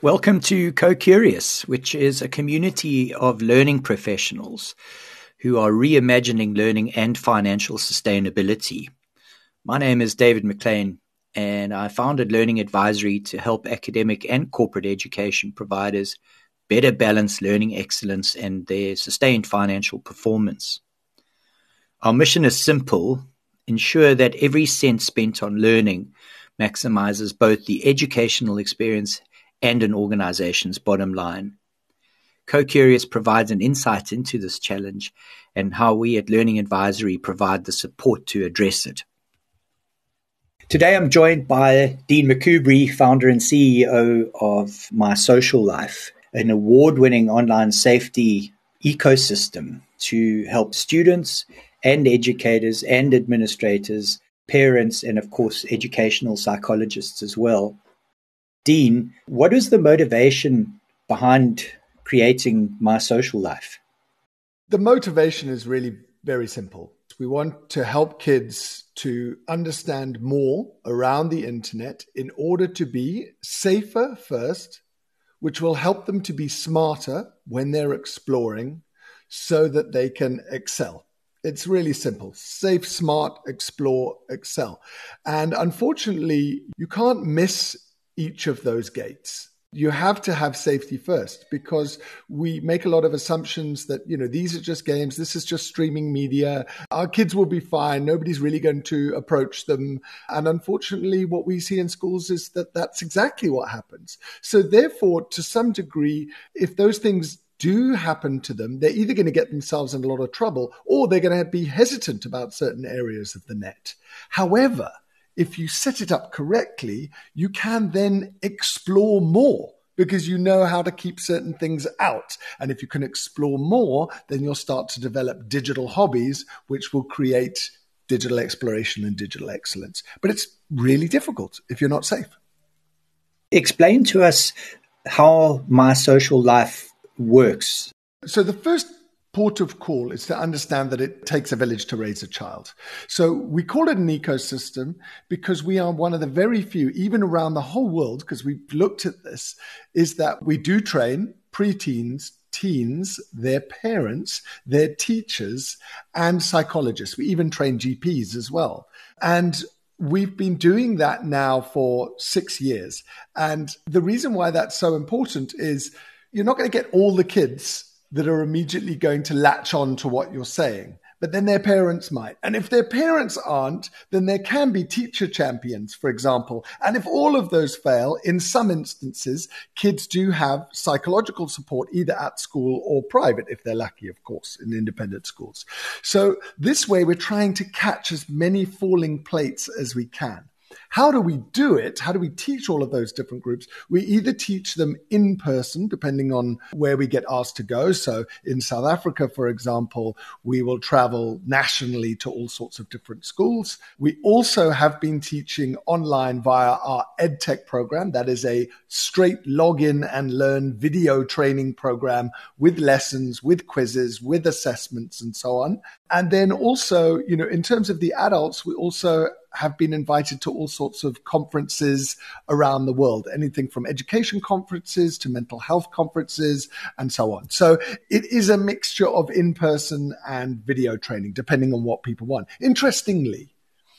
Welcome to Co-Curious, which is a community of learning professionals who are reimagining learning and financial sustainability. My name is David McLean, and I founded Learning Advisory to help academic and corporate education providers better balance learning excellence and their sustained financial performance. Our mission is simple: ensure that every cent spent on learning maximizes both the educational experience and an organization's bottom line. Co-Curious provides an insight into this challenge and how we at Learning Advisory provide the support to address it. Today I'm joined by Dean McCoubry, founder and CEO of My Social Life, an award-winning online safety ecosystem to help students and educators and administrators, parents, and of course educational psychologists as well. Dean, what is the motivation behind creating My Social Life? The motivation is really very simple. We want to help kids to understand more around the internet in order to be safer first, which will help them to be smarter when they're exploring so that they can excel. It's really simple. Safe, smart, explore, excel. And unfortunately, you can't miss each of those gates. You have to have safety first because we make a lot of assumptions that, these are just games. This is just streaming media. Our kids will be fine. Nobody's really going to approach them. And unfortunately, what we see in schools is that that's exactly what happens. So therefore, to some degree, if those things do happen to them, they're either going to get themselves in a lot of trouble or they're going to be hesitant about certain areas of the net. However, if you set it up correctly, you can then explore more because you know how to keep certain things out. And if you can explore more, then you'll start to develop digital hobbies, which will create digital exploration and digital excellence. But it's really difficult if you're not safe. Explain to us how My Social Life works. So the first port of call is to understand that it takes a village to raise a child. So we call it an ecosystem because we are one of the very few, even around the whole world, because we've looked at this, is that we do train preteens, teens, their parents, their teachers, and psychologists. We even train GPs as well. And we've been doing that now for 6 years. And the reason why that's so important is you're not going to get all the kids that are immediately going to latch on to what you're saying, but then their parents might. And if their parents aren't, then there can be teacher champions, for example. And if all of those fail, in some instances, kids do have psychological support either at school or private, if they're lucky, of course, in independent schools. So this way, we're trying to catch as many falling plates as we can. How do we do it? How do we teach all of those different groups? We either teach them in person, depending on where we get asked to go. So in South Africa, for example, we will travel nationally to all sorts of different schools. We also have been teaching online via our EdTech program. That is a straight login and learn video training program with lessons, with quizzes, with assessments, and so on. And then also, in terms of the adults, we also have been invited to all sorts of conferences around the world, anything from education conferences to mental health conferences and so on. So it is a mixture of in-person and video training, depending on what people want. Interestingly,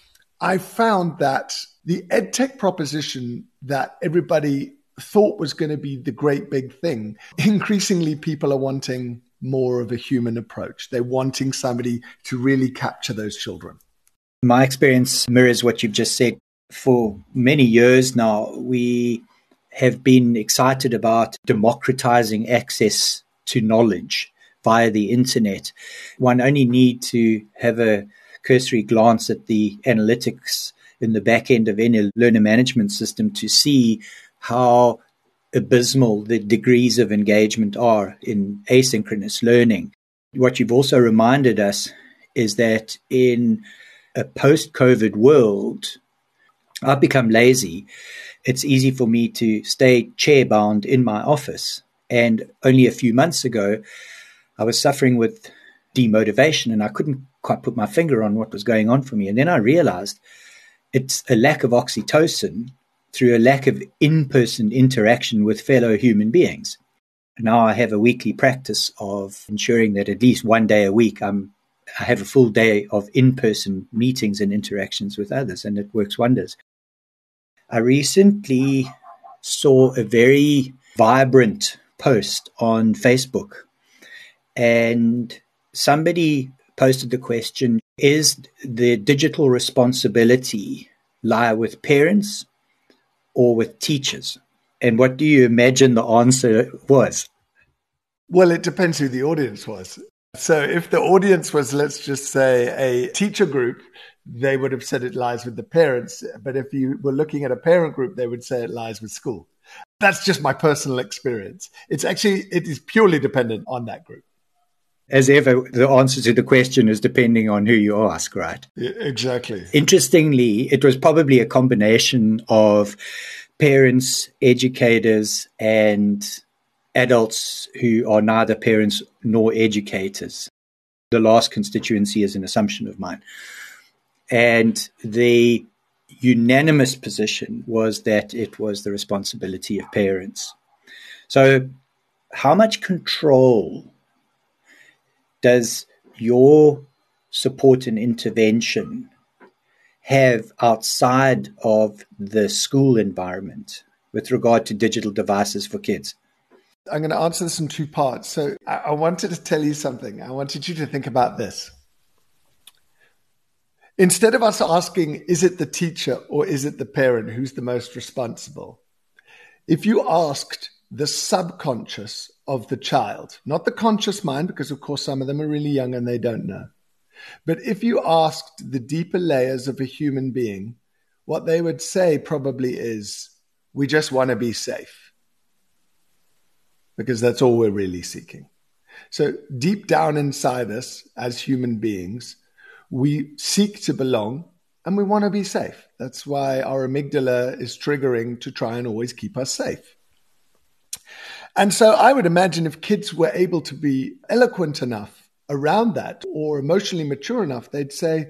I found that the EdTech proposition that everybody thought was going to be the great big thing, increasingly people are wanting more of a human approach. They're wanting somebody to really capture those children. My experience mirrors what you've just said. For many years now, we have been excited about democratizing access to knowledge via the internet. One only need to have a cursory glance at the analytics in the back end of any learner management system to see how abysmal the degrees of engagement are in asynchronous learning. What you've also reminded us is that in a post-COVID world, I've become lazy. It's easy for me to stay chair-bound in my office. And only a few months ago, I was suffering with demotivation and I couldn't quite put my finger on what was going on for me. And then I realized it's a lack of oxytocin through a lack of in-person interaction with fellow human beings. Now I have a weekly practice of ensuring that at least one day a week I have a full day of in-person meetings and interactions with others, and it works wonders. I recently saw a very vibrant post on Facebook, and somebody posted the question, is the digital responsibility lie with parents or with teachers? And what do you imagine the answer was? Well, it depends who the audience was. So if the audience was, let's just say, a teacher group, they would have said it lies with the parents. But if you were looking at a parent group, they would say it lies with school. That's just my personal experience. It is purely dependent on that group. As ever, the answer to the question is depending on who you ask, right? Yeah, exactly. Interestingly, it was probably a combination of parents, educators, and adults who are neither parents nor educators. The last constituency is an assumption of mine. And the unanimous position was that it was the responsibility of parents. So how much control does your support and intervention have outside of the school environment with regard to digital devices for kids? I'm going to answer this in two parts. So I wanted to tell you something. I wanted you to think about this. Instead of us asking, is it the teacher or is it the parent who's the most responsible? If you asked the subconscious of the child, not the conscious mind, because of course some of them are really young and they don't know. But if you asked the deeper layers of a human being, what they would say probably is, we just want to be safe. Because that's all we're really seeking. So deep down inside us as human beings, we seek to belong and we want to be safe. That's why our amygdala is triggering to try and always keep us safe. And so I would imagine if kids were able to be eloquent enough around that or emotionally mature enough, they'd say,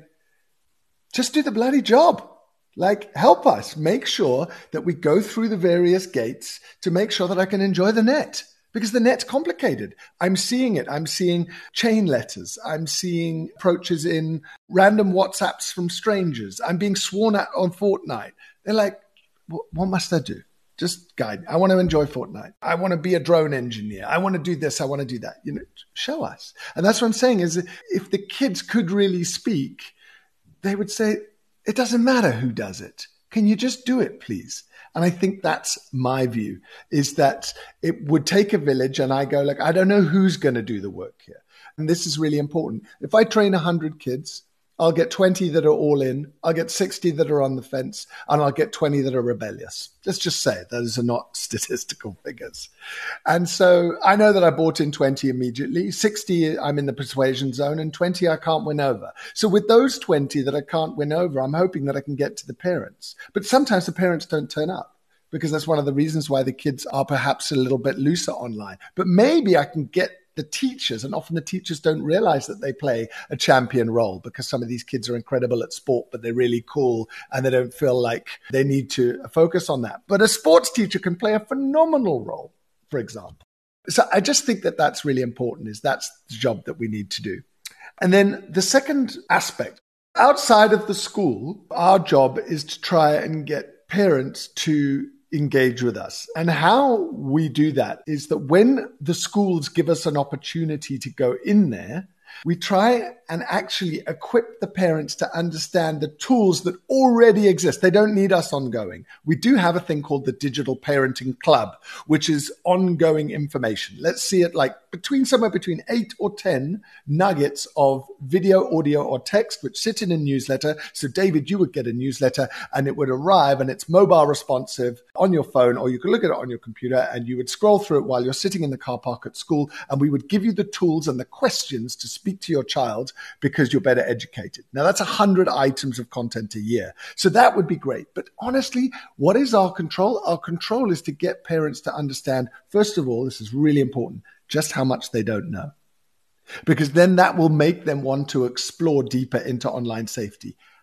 just do the bloody job. Like, help us. Make sure that we go through the various gates to make sure that I can enjoy the net. Because the net's complicated. I'm seeing it. I'm seeing chain letters. I'm seeing approaches in random WhatsApps from strangers. I'm being sworn at on Fortnite. They're like, what must I do? Just guide me. I want to enjoy Fortnite. I want to be a drone engineer. I want to do this. I want to do that. Show us. And that's what I'm saying is if the kids could really speak, they would say, it doesn't matter who does it. Can you just do it, please? And I think that's my view, is that it would take a village and I go like, I don't know who's going to do the work here. And this is really important. If I train 100 kids, I'll get 20 that are all in, I'll get 60 that are on the fence, and I'll get 20 that are rebellious. Let's just say those are not statistical figures. And so I know that I bought in 20 immediately, 60 I'm in the persuasion zone, and 20 I can't win over. So with those 20 that I can't win over, I'm hoping that I can get to the parents. But sometimes the parents don't turn up, because that's one of the reasons why the kids are perhaps a little bit looser online. But maybe I can get the teachers, and often the teachers don't realize that they play a champion role because some of these kids are incredible at sport, but they're really cool and they don't feel like they need to focus on that. But a sports teacher can play a phenomenal role, for example. So I just think that that's really important, is that's the job that we need to do. And then the second aspect, outside of the school, our job is to try and get parents to engage with us. And how we do that is that when the schools give us an opportunity to go in there, we try and actually equip the parents to understand the tools that already exist. They don't need us ongoing. We do have a thing called the Digital Parenting Club, which is ongoing information. Let's see it like somewhere between 8 or 10 nuggets of video, audio, or text, which sit in a newsletter. So David, you would get a newsletter and it would arrive and it's mobile responsive on your phone, or you could look at it on your computer and you would scroll through it while you're sitting in the car park at school. And we would give you the tools and the questions to speak to your child because you're better educated. Now that's 100 items of content a year. So that would be great. But honestly, what is our control? Our control is to get parents to understand, first of all, this is really important, just how much they don't know. Because then that will make them want to explore deeper into online safety.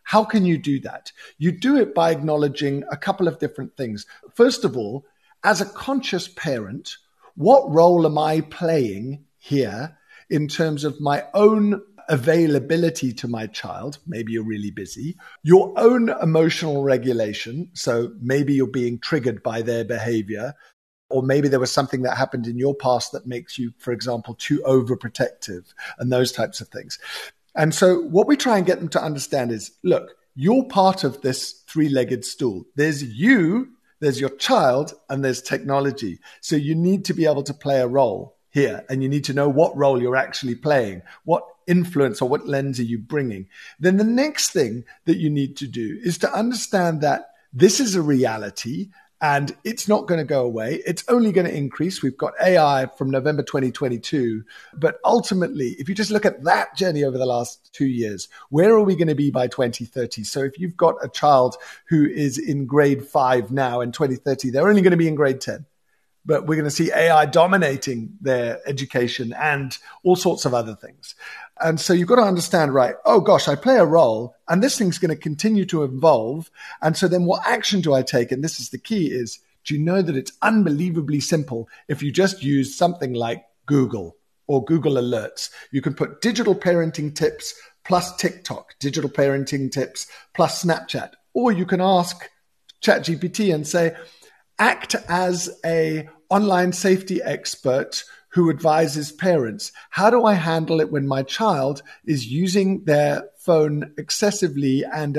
How can you do that? You do it by acknowledging a couple of different things. First of all, as a conscious parent, what role am I playing here in terms of my own availability to my child? Maybe you're really busy. Your own emotional regulation. So maybe you're being triggered by their behavior, or maybe there was something that happened in your past that makes you, for example, too overprotective and those types of things. And so what we try and get them to understand is, look, you're part of this three-legged stool. There's you, there's your child, and there's technology. So you need to be able to play a role here, and you need to know what role you're actually playing, what influence or what lens are you bringing. Then the next thing that you need to do is to understand that this is a reality and it's not going to go away. It's only going to increase. We've got AI from November 2022. But ultimately, if you just look at that journey over the last 2 years, where are we going to be by 2030? So if you've got a child who is in grade 5 now, in 2030, they're only going to be in grade 10. But we're going to see AI dominating their education and all sorts of other things. And so you've got to understand, right, oh gosh, I play a role and this thing's going to continue to evolve. And so then what action do I take? And this is the key is, do you know that it's unbelievably simple if you just use something like Google or Google Alerts? You can put digital parenting tips plus TikTok, digital parenting tips plus Snapchat, or you can ask ChatGPT and say, act as a online safety expert who advises parents. How do I handle it when my child is using their phone excessively and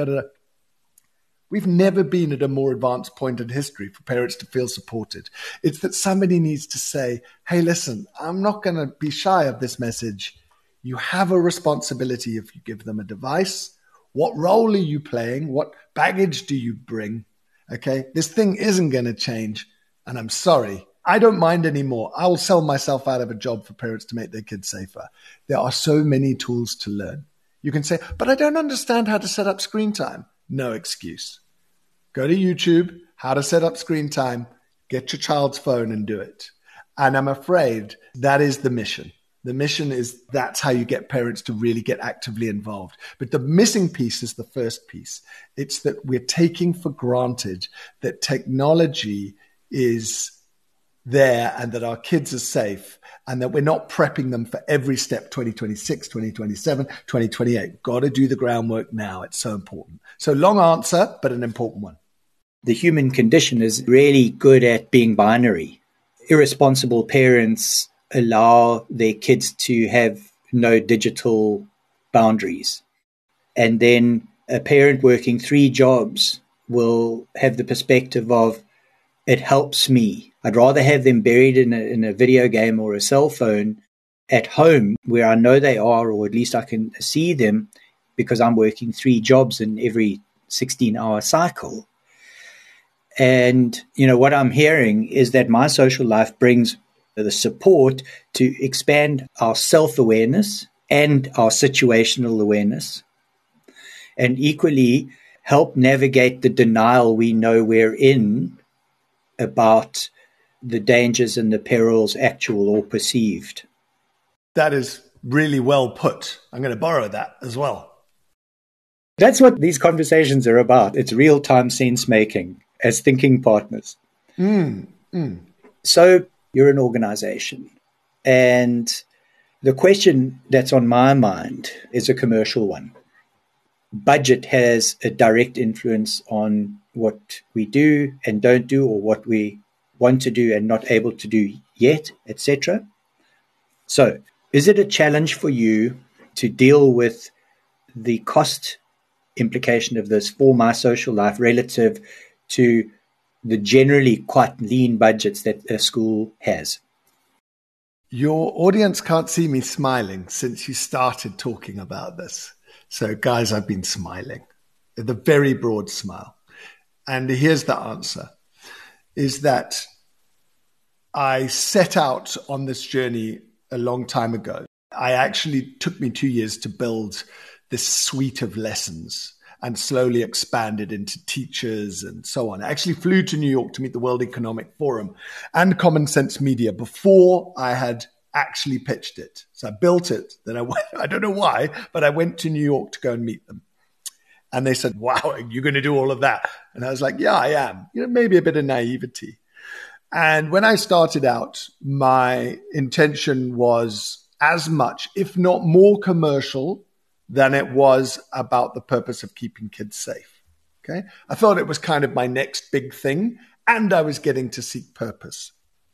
We've never been at a more advanced point in history for parents to feel supported. It's that somebody needs to say, hey, listen, I'm not going to be shy of this message. You have a responsibility if you give them a device. What role are you playing? What baggage do you bring? Okay, this thing isn't going to change. And I'm sorry, I don't mind anymore. I will sell myself out of a job for parents to make their kids safer. There are so many tools to learn. You can say, but I don't understand how to set up screen time. No excuse. Go to YouTube, how to set up screen time, get your child's phone and do it. And I'm afraid that is the mission. The mission is that's how you get parents to really get actively involved. But the missing piece is the first piece. It's that we're taking for granted that technology is there and that our kids are safe and that we're not prepping them for every step, 2026, 2027, 2028. Got to do the groundwork now. It's so important. So long answer, but an important one. The human condition is really good at being binary. Irresponsible parents allow their kids to have no digital boundaries. And then a parent working 3 jobs will have the perspective of, it helps me. I'd rather have them buried in a video game or a cell phone at home where I know they are, or at least I can see them because I'm working 3 jobs in every 16-hour cycle. And, what I'm hearing is that my social life brings the support to expand our self-awareness and our situational awareness, and equally help navigate the denial we know we're in about the dangers and the perils, actual or perceived. That is really well put. I'm going to borrow that as well. That's what these conversations are about. It's real-time sense-making as thinking partners. So you're an organization, and the question that's on my mind is a commercial one. Budget has a direct influence on what we do and don't do, or what we want to do and not able to do yet, etc. So is it a challenge for you to deal with the cost implication of this for my social life relative to the generally quite lean budgets that a school has? Your audience can't see me smiling since you started talking about this. So guys, I've been smiling, the very broad smile. And here's the answer, is that I set out on this journey a long time ago. It took me 2 years to build this suite of lessons and slowly expanded into teachers and so on. I actually flew to New York to meet the World Economic Forum and Common Sense Media before I had actually pitched it. So I built it. Then I don't know why, but I went to New York to go and meet them. And they said, wow, you're going to do all of that? And I was like, yeah, I am. Maybe a bit of naivety. And when I started out, my intention was as much, if not more commercial than it was about the purpose of keeping kids safe. Okay. I thought it was kind of my next big thing, and I was getting to seek purpose.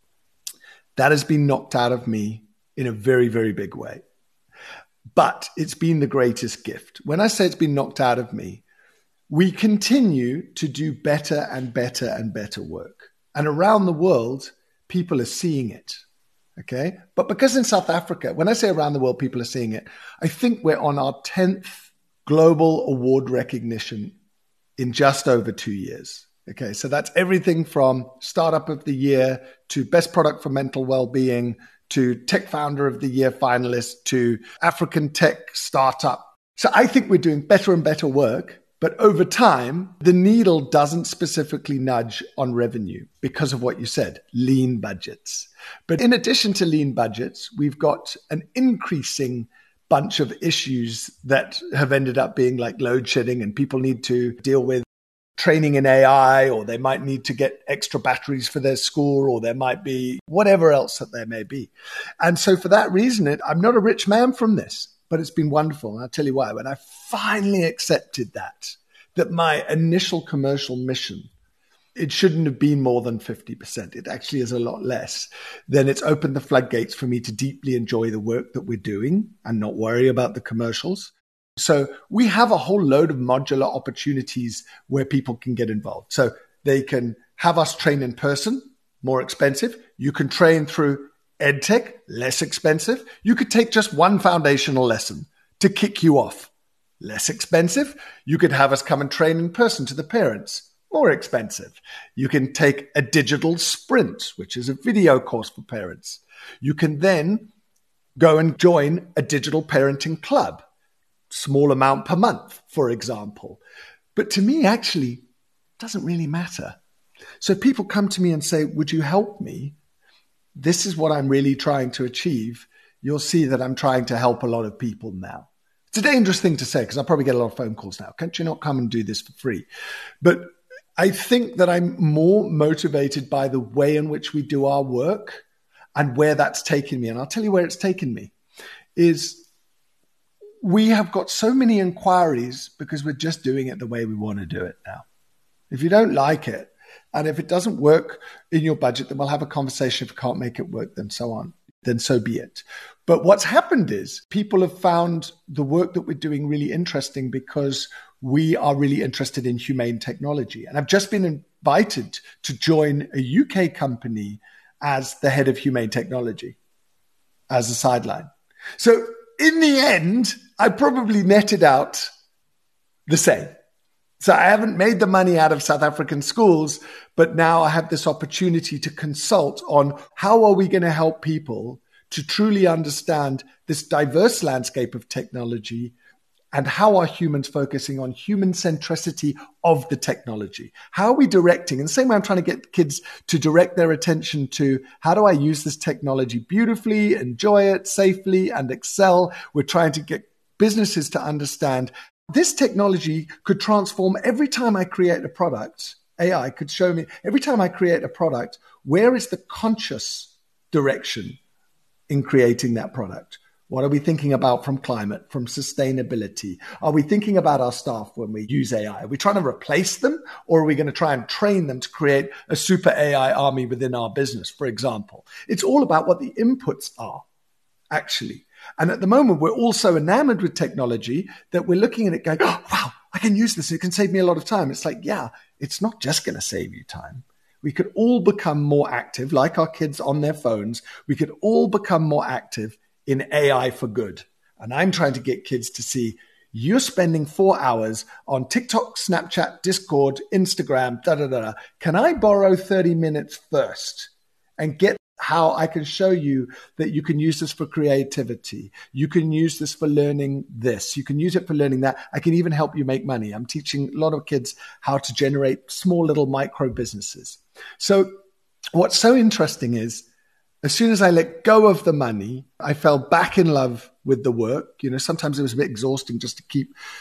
That has been knocked out of me in a very, very big way. But it's been the greatest gift. When I say it's been knocked out of me, we continue to do better and better and better work. And around the world, people are seeing it. Okay. But because in South Africa, when I say around the world, people are seeing it, I think we're on our 10th global award recognition in just over 2 years. Okay. So that's everything from Startup of the Year to Best Product for Mental Wellbeing to Tech Founder of the Year finalist to African Tech Startup. So I think we're doing better and better work. But over time, the needle doesn't specifically nudge on revenue because of what you said, lean budgets. But in addition to lean budgets, we've got an increasing bunch of issues that have ended up being like load shedding, and people need to deal with training in AI, or they might need to get extra batteries for their school, or there might be whatever else that there may be. And so for that reason, I'm not a rich man from this. But it's been wonderful. And I'll tell you why. When I finally accepted that my initial commercial mission, it shouldn't have been more than 50%. It actually is a lot less. Then it's opened the floodgates for me to deeply enjoy the work that we're doing and not worry about the commercials. So we have a whole load of modular opportunities where people can get involved. So they can have us train in person, more expensive. You can train through EdTech, less expensive. You could take just one foundational lesson to kick you off, less expensive. You could have us come and train in person to the parents, more expensive. You can take a digital sprint, which is a video course for parents. You can then go and join a digital parenting club, small amount per month, for example. But to me, actually, it doesn't really matter. So people come to me and say, would you help me? This is what I'm really trying to achieve. You'll see that I'm trying to help a lot of people now. It's a dangerous thing to say because I'll probably get a lot of phone calls now. Can't you not come and do this for free? But I think that I'm more motivated by the way in which we do our work and where that's taken me. And I'll tell you where it's taken me is we have got so many inquiries because we're just doing it the way we want to do it now. If you don't like it, and if it doesn't work in your budget, then we'll have a conversation. If you can't make it work, then so on. Then so be it. But what's happened is people have found the work that we're doing really interesting because we are really interested in humane technology. And I've just been invited to join a UK company as the head of humane technology as a sideline. So in the end, I probably netted out the same. So I haven't made the money out of South African schools, but now I have this opportunity to consult on how are we going to help people to truly understand this diverse landscape of technology, and how are humans focusing on human centricity of the technology? How are we directing? In the same way I'm trying to get kids to direct their attention to how do I use this technology beautifully, enjoy it safely, and excel. We're trying to get businesses to understand this technology could transform every time I create a product. AI could show me every time I create a product, where is the conscious direction in creating that product? What are we thinking about from climate, from sustainability? Are we thinking about our staff when we use AI? Are we trying to replace them, or are we going to try and train them to create a super AI army within our business, for example? It's all about what the inputs are, actually. And at the moment, we're all so enamored with technology that we're looking at it going, oh, wow, I can use this. It can save me a lot of time. It's like, yeah, it's not just going to save you time. We could all become more active, like our kids on their phones. We could all become more active in AI for good. And I'm trying to get kids to see you're spending 4 hours on TikTok, Snapchat, Discord, Instagram, da-da-da. Can I borrow 30 minutes first and get how I can show you that you can use this for creativity. You can use this for learning this. You can use it for learning that. I can even help you make money. I'm teaching a lot of kids how to generate small little micro businesses. So what's so interesting is as soon as I let go of the money, I fell back in love with the work. You know, sometimes it was a bit exhausting just to keep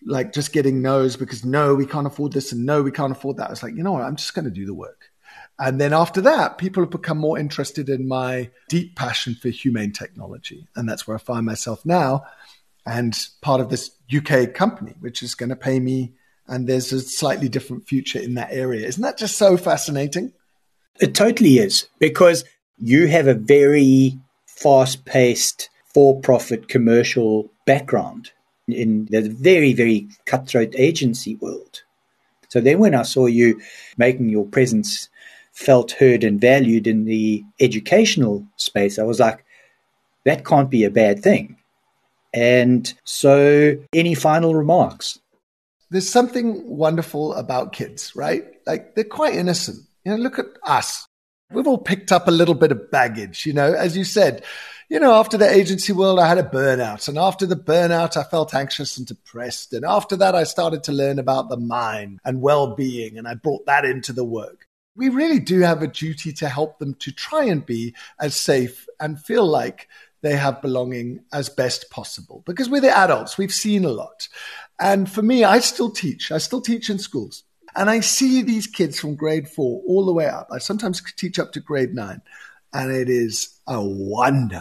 like just getting no's because no, we can't afford this and no, we can't afford that. I was like, you know what? I'm just going to do the work. And then after that, people have become more interested in my deep passion for humane technology. And that's where I find myself now, and part of this UK company, which is going to pay me. And there's a slightly different future in that area. Isn't that just so fascinating? It totally is, because you have a very fast-paced, for-profit commercial background in the very, very cutthroat agency world. So then when I saw you making your presence felt, heard, and valued in the educational space, I was like, that can't be a bad thing. And so any final remarks? There's something wonderful about kids, right? Like, they're quite innocent. You know, look at us. We've all picked up a little bit of baggage, you know, as you said. You know, after the agency world, I had a burnout. And after the burnout, I felt anxious and depressed. And after that, I started to learn about the mind and well-being. And I brought that into the work. We really do have a duty to help them to try and be as safe and feel like they have belonging as best possible. Because we're the adults. We've seen a lot. And for me, I still teach. I still teach in schools. And I see these kids from grade 4 all the way up. I sometimes teach up to grade 9. And it is a wonder.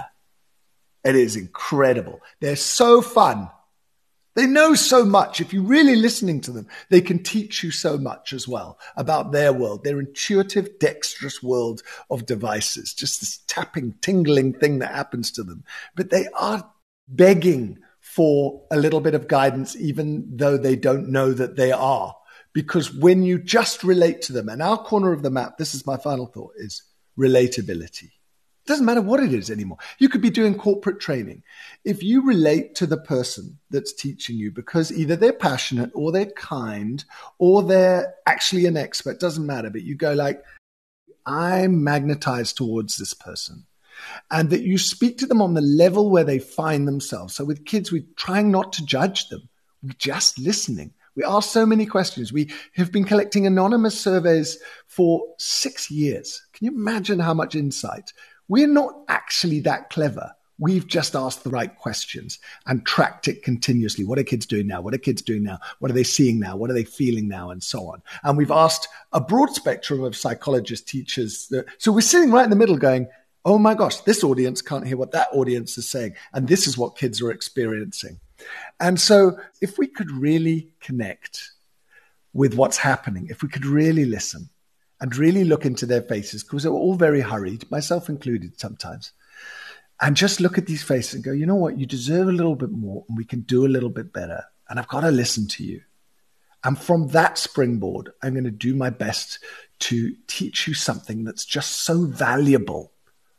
It is incredible. They're so fun. They know so much. If you're really listening to them, they can teach you so much as well about their world, their intuitive, dexterous world of devices, just this tapping, tingling thing that happens to them. But they are begging for a little bit of guidance, even though they don't know that they are. Because when you just relate to them, and our corner of the map, this is my final thought, is relatability. It doesn't matter what it is anymore. You could be doing corporate training. If you relate to the person that's teaching you because either they're passionate or they're kind or they're actually an expert, doesn't matter. But you go like, I'm magnetized towards this person. And that you speak to them on the level where they find themselves. So with kids, we're trying not to judge them. We're just listening. We ask so many questions. We have been collecting anonymous surveys for 6 years. Can you imagine how much insight? We're not actually that clever. We've just asked the right questions and tracked it continuously. What are kids doing now? What are kids doing now? What are they seeing now? What are they feeling now? And so on. And we've asked a broad spectrum of psychologists, teachers. So we're sitting right in the middle going, oh my gosh, this audience can't hear what that audience is saying. And this is what kids are experiencing. And so if we could really connect with what's happening, if we could really listen and really look into their faces, because we're all very hurried, myself included sometimes, and just look at these faces and go, you know what, you deserve a little bit more and we can do a little bit better. And I've got to listen to you. And from that springboard, I'm going to do my best to teach you something that's just so valuable.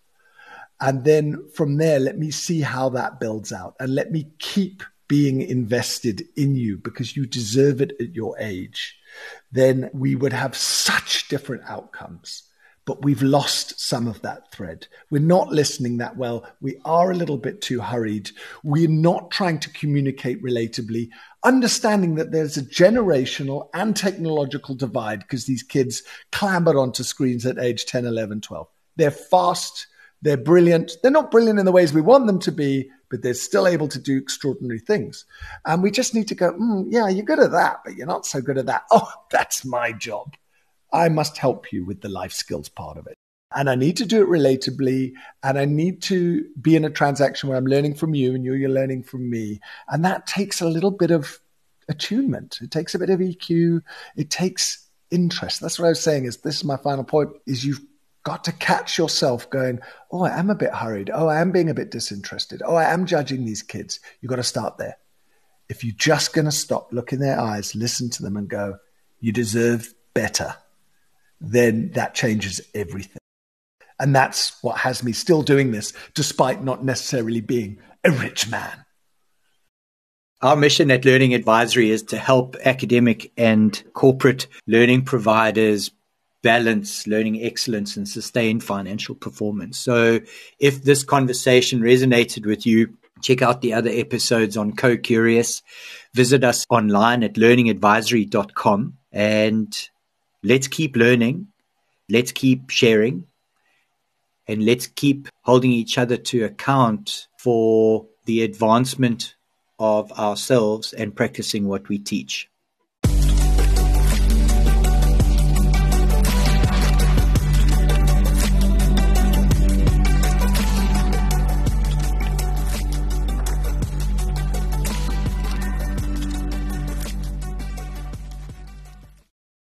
And then from there, let me see how that builds out and let me keep being invested in you because you deserve it at your age. Then we would have such different outcomes. But we've lost some of that thread. We're not listening that well. We are a little bit too hurried. We're not trying to communicate relatably, understanding that there's a generational and technological divide because these kids clambered onto screens at age 10, 11, 12. They're fast. They're brilliant. They're not brilliant in the ways we want them to be, but they're still able to do extraordinary things. And we just need to go, yeah, you're good at that, but you're not so good at that. Oh, that's my job. I must help you with the life skills part of it. And I need to do it relatably. And I need to be in a transaction where I'm learning from you and you're learning from me. And that takes a little bit of attunement. It takes a bit of EQ. It takes interest. That's what I was saying is this is my final point is you've got to catch yourself going, oh, I am a bit hurried. Oh, I am being a bit disinterested. Oh, I am judging these kids. You've got to start there. If you're just going to stop, look in their eyes, listen to them and go, you deserve better, then that changes everything. And that's what has me still doing this, despite not necessarily being a rich man. Our mission at Learning Advisory is to help academic and corporate learning providers balance learning excellence and sustain financial performance. So if this conversation resonated with you, check out the other episodes on Co-Curious. Visit us online at learningadvisory.com and let's keep learning, let's keep sharing, and let's keep holding each other to account for the advancement of ourselves and practicing what we teach.